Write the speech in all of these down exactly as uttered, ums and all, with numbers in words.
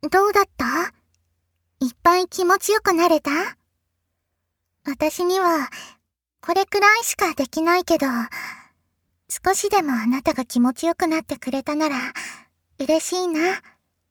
どうだった？いっぱい気持ちよくなれた？私には、これくらいしかできないけど、少しでもあなたが気持ちよくなってくれたなら、嬉しいな。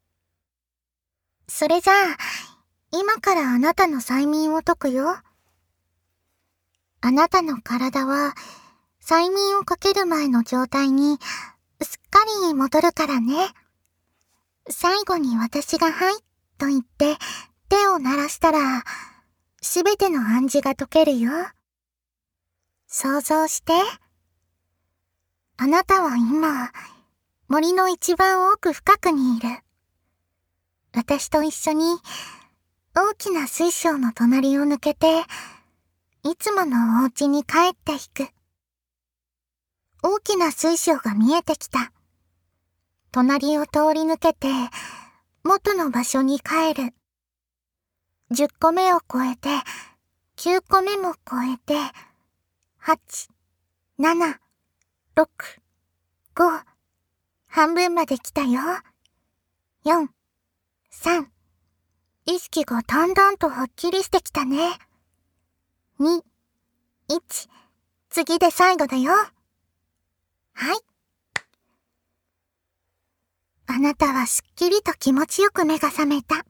それじゃあ、今からあなたの催眠を解くよ。あなたの体は、催眠をかける前の状態に、すっかり戻るからね。最後に私がはいと言って手を鳴らしたら、すべての暗示が解けるよ。想像して。あなたは今、森の一番奥深くにいる。私と一緒に大きな水晶の隣を抜けて、いつものお家に帰っていく。大きな水晶が見えてきた。隣を通り抜けて、元の場所に帰る。じゅっこめを超えて、きゅうこめも超えて、はち、なな、ろく、ご、半分まで来たよ。よん、さん、意識がだんだんとはっきりしてきたね。に、いち、次で最後だよ。はい。あなたはすっきりと気持ちよく目が覚めた。